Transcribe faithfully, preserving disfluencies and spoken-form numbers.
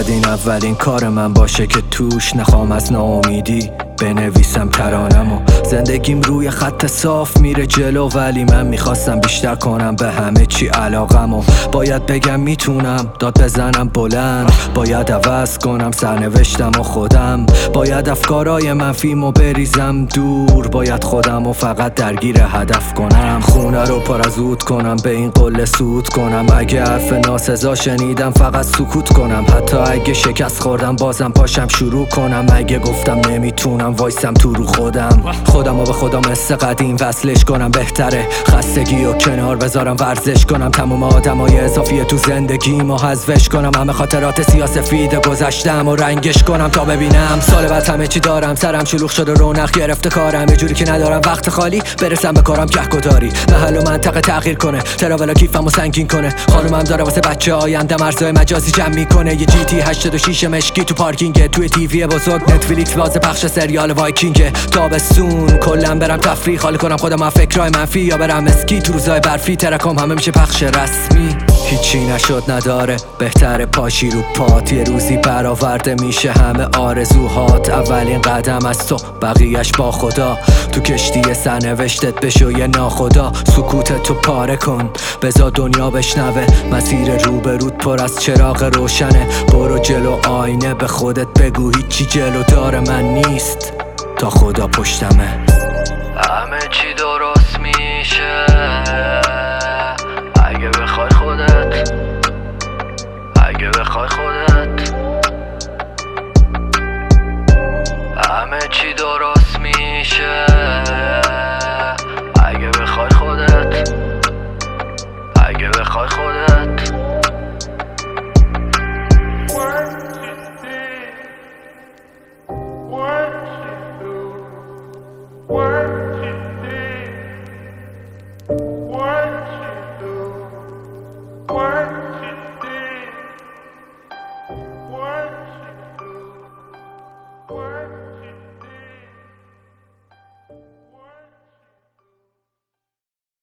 شاید این اولین کار من باشه که توش نخوام از ناامیدی بنویسم ترانمو. زندگیم روی خط صاف میره جلو، ولی من میخواستم بیشتر کنم به همه چی علاقمو. باید بگم میتونم داد بزنم بلند، باید عوض کنم سرنوشتم و خودم، باید افکارای منفیمو بریزم دور، باید خودمو فقط درگیر هدف کنم. خونه رو پر از عود کنم، به این قله سود کنم، اگه حرف ناسزا شنیدم فقط سکوت کنم، حتی اگه شکست خوردم بازم پاشم شروع کنم، اگه گفتم نمیتونم وایسم تو رو خودم. خودمو به خودم مثل قدیم وصلش کنم، بهتره خستگی و کنار بذارم ورزش کنم، تموم آدمای اضافی تو زندگیمو حذفش کنم، همه خاطرات سیاسفید گذشتم و رنگش کنم تا ببینم سال بعد همه چی دارم، سرم شلوغ شده رونق گرفته کارم، یه جوری که ندارم وقت خالی برسم به کارم گهگداری، محل و منطقه تغییر کنه، تراولا کیفمو سنگین کنه، خانومم داره واسه بچه آینده مرزای مجازی جمع میکنه، یه جی تی هشتاد و شش مشکی تو پارکینگ، توی تیوی بزرگ نتفلیکس باز پخش سریال وایکینگ، تابستون کلا برم تفریح حال کنم خودم از فکرای منفی، یا برم اسکی تو روزای برفی، ترکم همه میشه پخش رسمی. هیچی نشد نداره بهتره پاشی رو پات، یه روزی برآورده میشه همه آرزوهات، اولین قدم از تو بقیهش با خدا، تو کشتی سرنوشتت بشو یه ناخدا، سکوتت تو پاره کن بذار دنیا بشنوه، مسیر روبروت پر از چراغ روشنه، برو جلو آینه به خودت بگو هیچی جلو دار من نیست تا خدا پشتمه، همه چی درست میشه.